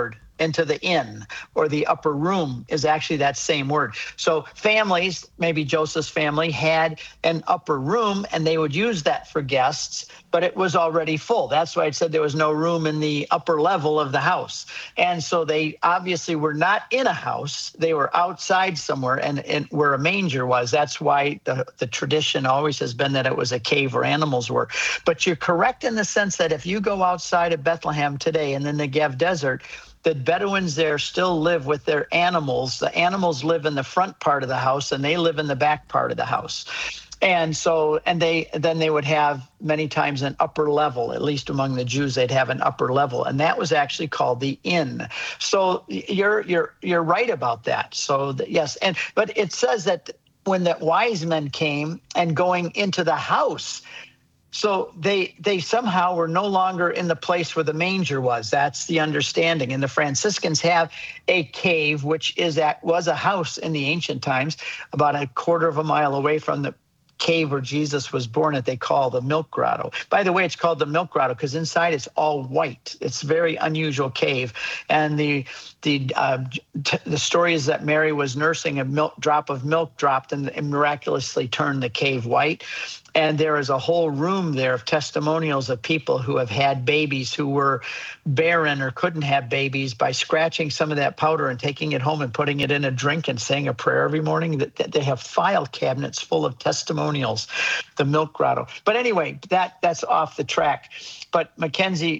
into the inn, or the upper room is actually that same word. So families, maybe Joseph's family, had an upper room, and they would use that for guests, but it was already full. That's why it said there was no room in the upper level of the house. And so they obviously were not in a house. They were outside somewhere, and where a manger was. That's why the tradition always has been that it was a cave where animals were. But you're correct in the sense that if you go outside of Bethlehem today in the Negev desert, the Bedouins there still live with their animals. The animals live in the front part of the house, and they live in the back part of the house. And so, then they would have many times an upper level, at least among the Jews, they'd have an upper level. And that was actually called the inn. So you're right about that. So yes. But it says that when the wise men came and going into the house, so they somehow were no longer in the place where the manger was. That's the understanding. And the Franciscans have a cave, which was a house in the ancient times, about a quarter of a mile away from the cave where Jesus was born, that they call the Milk Grotto. By the way, it's called the Milk Grotto because inside it's all white. It's a very unusual cave. And the story is that Mary was nursing a drop of milk dropped and miraculously turned the cave white. And there is a whole room there of testimonials of people who have had babies who were barren or couldn't have babies by scratching some of that powder and taking it home and putting it in a drink and saying a prayer every morning. That they have file cabinets full of testimonials, the Milk Grotto. But anyway, that's off the track. But Mackenzie,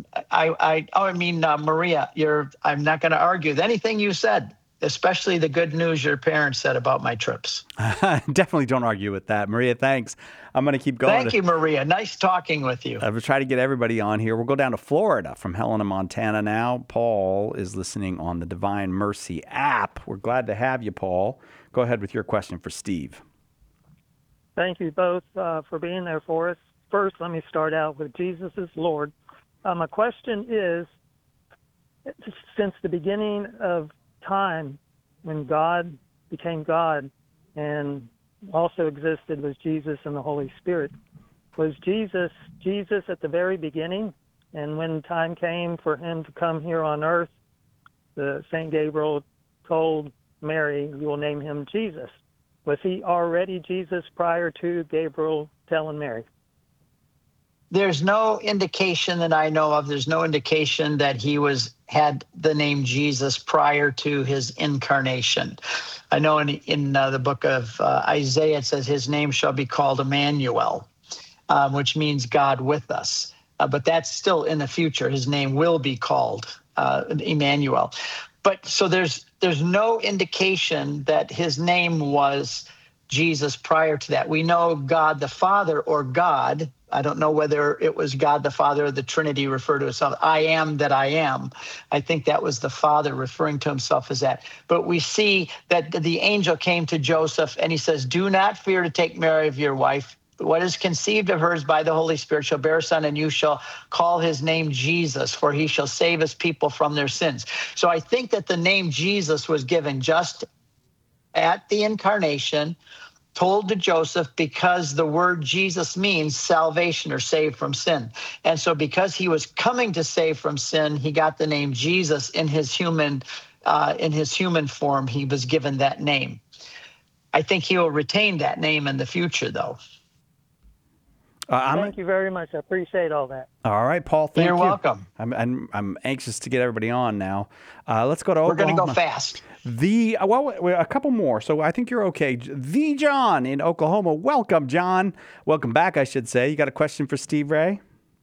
Maria, I'm not going to argue with anything you said, especially the good news your parents said about my trips. Definitely don't argue with that. Maria, thanks. I'm going to keep going. Thank you, Maria. Nice talking with you. I will try to get everybody on here. We'll go down to Florida from Helena, Montana now. Paul is listening on the Divine Mercy app. We're glad to have you, Paul. Go ahead with your question for Steve. Thank you both for being there for us. First, let me start out with Jesus is Lord. My question is, since the beginning of time, when God became God and also existed was Jesus and the Holy Spirit, was Jesus at the very beginning? And when time came for him to come here on earth, the Saint Gabriel told Mary, you will name him Jesus. Was he already Jesus prior to Gabriel telling Mary? There's no indication that I know of. There's no indication that he had the name Jesus prior to his incarnation. I know in the book of Isaiah, it says his name shall be called Emmanuel, which means God with us. But that's still in the future. His name will be called Emmanuel. But so there's no indication that his name was Jesus prior to that. We know God the Father, or God. I don't know whether it was God the Father or the Trinity referred to himself. I am that I am. I think that was the Father referring to himself as that. But we see that the angel came to Joseph and he says, do not fear to take Mary of your wife. What is conceived of her is by the Holy Spirit shall bear a son, and you shall call his name Jesus, for he shall save his people from their sins. So I think that the name Jesus was given just at the incarnation, told to Joseph, because the word Jesus means salvation or save from sin. And so because he was coming to save from sin, he got the name Jesus in his human form. He was given that name. I think he will retain that name in the future, though. Thank you very much. I appreciate all that. All right, Paul. Thank you. You're welcome. I'm anxious to get everybody on now. Let's go to Oklahoma. We're going to go fast. A couple more. So I think you're okay. The John in Oklahoma. Welcome, John. Welcome back, I should say. You got a question for Steve Ray?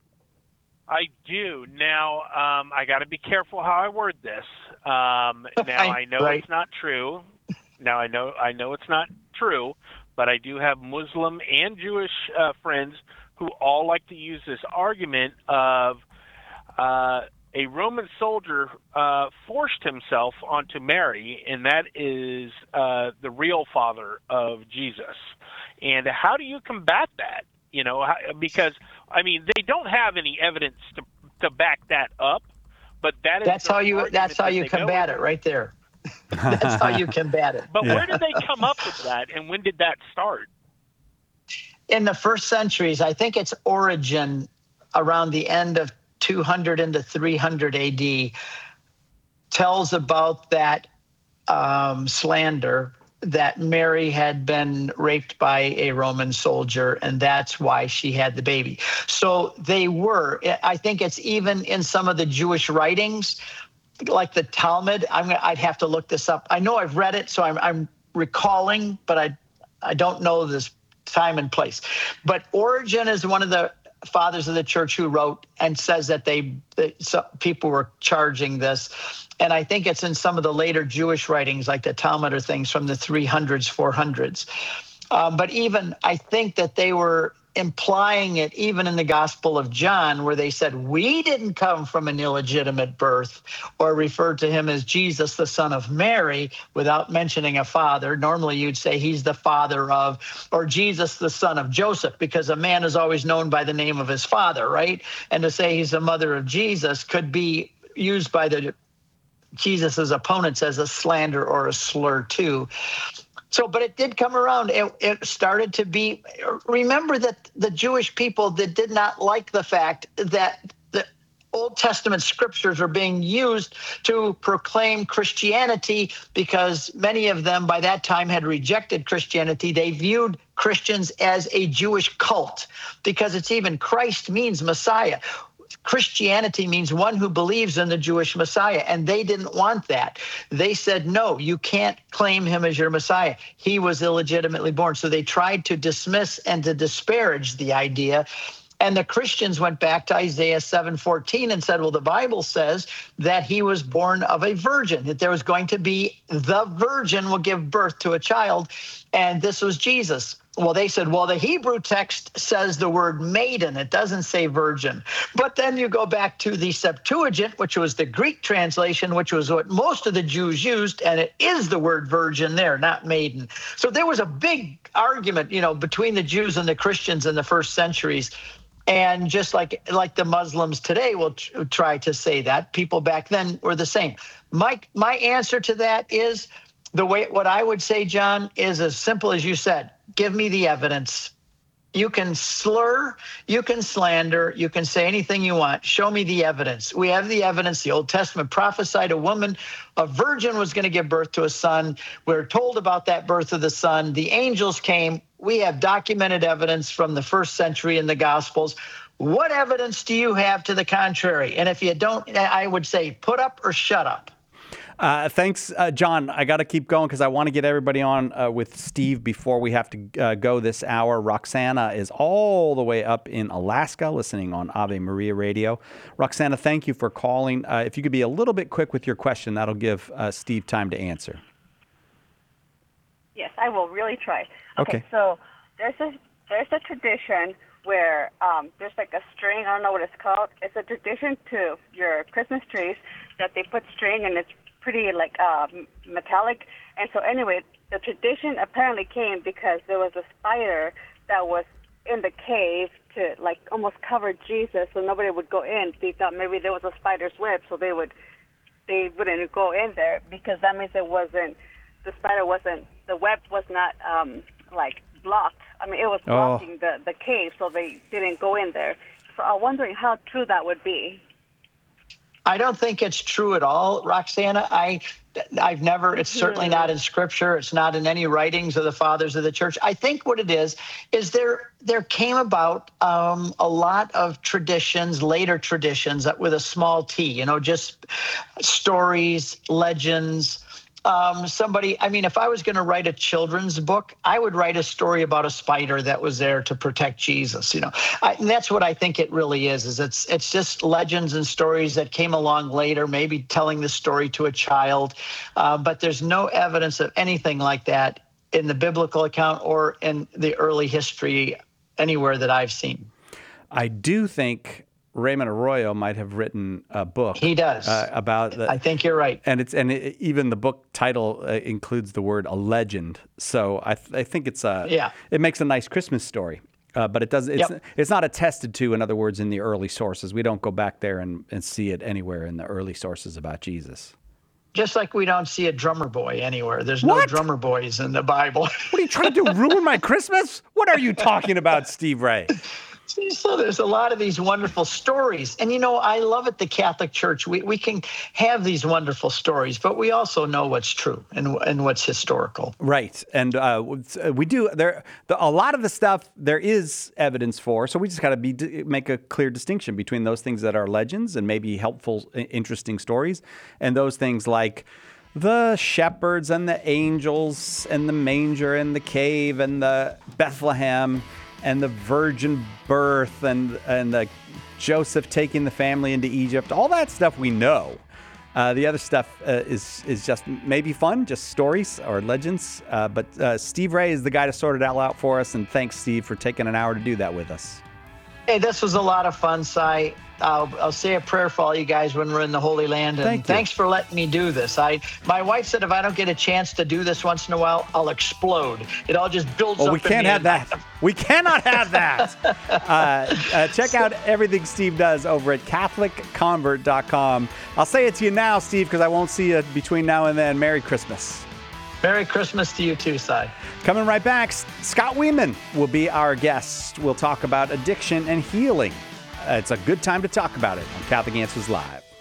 I do. Now, I got to be careful how I word this. I know right. It's not true. Now, I know it's not true, but I do have Muslim and Jewish friends who all like to use this argument of a Roman soldier forced himself onto Mary, and that is the real father of Jesus. And how do you combat that? Because, they don't have any evidence to back that up, but that's how you combat it right there. That's how you combat it. But where did they come up with that, and when did that start? In the first centuries, I think its origin around the end of 200 into 300 AD. tells about that slander that Mary had been raped by a Roman soldier, and that's why she had the baby. So they were, I think it's even in some of the Jewish writings, like the Talmud. I'd have to look this up. I know I've read it, so I'm recalling, but I don't know this time and place. But Origen is one of the fathers of the church who wrote and says that people were charging this. And I think it's in some of the later Jewish writings, like the Talmud or things from the 300s, 400s. But even I think that they were implying it even in the Gospel of John, where they said, we didn't come from an illegitimate birth, or referred to him as Jesus, the son of Mary, without mentioning a father. Normally you'd say he's the father of, or Jesus, the son of Joseph, because a man is always known by the name of his father, right? And to say he's the mother of Jesus could be used by Jesus' opponents as a slander or a slur too. So, but it did come around. It started to be, remember that the Jewish people that did not like the fact that the Old Testament scriptures are being used to proclaim Christianity, because many of them by that time had rejected Christianity. They viewed Christians as a Jewish cult, because it's even Christ means Messiah. Christianity means one who believes in the Jewish Messiah, and they didn't want that. They said, no, you can't claim him as your Messiah. He was illegitimately born. So they tried to dismiss and to disparage the idea. And the Christians went back to Isaiah 7:14 and said, well, the Bible says that he was born of a virgin, that there was going to be the virgin will give birth to a child, and this was Jesus. Well, they said, well, the Hebrew text says the word maiden. It doesn't say virgin. But then you go back to the Septuagint, which was the Greek translation, which was what most of the Jews used, and it is the word virgin there, not maiden. So there was a big argument, between the Jews and the Christians in the first centuries. And just like the Muslims today will try to say that, people back then were the same. My answer to that is what I would say, John, is as simple as you said. Give me the evidence. You can slur, you can slander, you can say anything you want. Show me the evidence. We have the evidence. The Old Testament prophesied a virgin was going to give birth to a son. We're told about that birth of the son. The angels came. We have documented evidence from the first century in the Gospels. What evidence do you have to the contrary? And if you don't, I would say put up or shut up. Thanks, John. I got to keep going because I want to get everybody on with Steve before we have to go this hour. Roxana is all the way up in Alaska listening on Ave Maria Radio. Roxana, thank you for calling. If you could be a little bit quick with your question, that'll give Steve time to answer. Yes, I will really try. Okay. So there's a tradition where there's like a string. I don't know what it's called. It's a tradition to your Christmas trees that they put string, and it's pretty metallic. And so anyway, the tradition apparently came because there was a spider that was in the cave to almost cover Jesus, so nobody would go in. They thought maybe there was a spider's web, so they wouldn't go in there, because that means the web was not blocked. I mean, it was blocking the cave, so they didn't go in there. So I'm wondering how true that would be. I don't think it's true at all, Roxana. I've never, it's certainly not in Scripture. It's not in any writings of the fathers of the church. I think what it is there came about a lot of traditions, later traditions, with a small t, just stories, legends. If I was going to write a children's book, I would write a story about a spider that was there to protect Jesus. And that's what I think it really is it's just legends and stories that came along later, maybe telling the story to a child. But there's no evidence of anything like that in the biblical account or in the early history anywhere that I've seen. I do think Raymond Arroyo might have written a book. He does about. I think you're right, and even the book title includes the word "a legend." So I think it's it makes a nice Christmas story, but it does. It's not attested to. In other words, in the early sources, we don't go back there and see it anywhere in the early sources about Jesus. Just like we don't see a drummer boy anywhere. There's no drummer boys in the Bible. What are you trying to do? Ruin my Christmas? What are you talking about, Steve Ray? So there's a lot of these wonderful stories. And, I love at the Catholic Church, we can have these wonderful stories, but we also know what's true and what's historical. Right. And we do. A lot of the stuff there is evidence for, so we just got to make a clear distinction between those things that are legends and maybe helpful, interesting stories, and those things like the shepherds and the angels and the manger and the cave and the Bethlehem and the virgin birth and the Joseph taking the family into Egypt. All that stuff we know. The other stuff is just maybe fun, just stories or legends. But Steve Ray is the guy to sort it all out for us. And thanks, Steve, for taking an hour to do that with us. Hey, this was a lot of fun, Si. I'll say a prayer for all you guys when we're in the Holy Land. And thanks for letting me do this. My wife said if I don't get a chance to do this once in a while, I'll explode. It all just builds up. We can't have that. We cannot have that. Check out everything Steve does over at CatholicConvert.com. I'll say it to you now, Steve, because I won't see you between now and then. Merry Christmas. Merry Christmas to you too, Si. Coming right back, Scott Weeman will be our guest. We'll talk about addiction and healing. It's a good time to talk about it on Catholic Answers Live.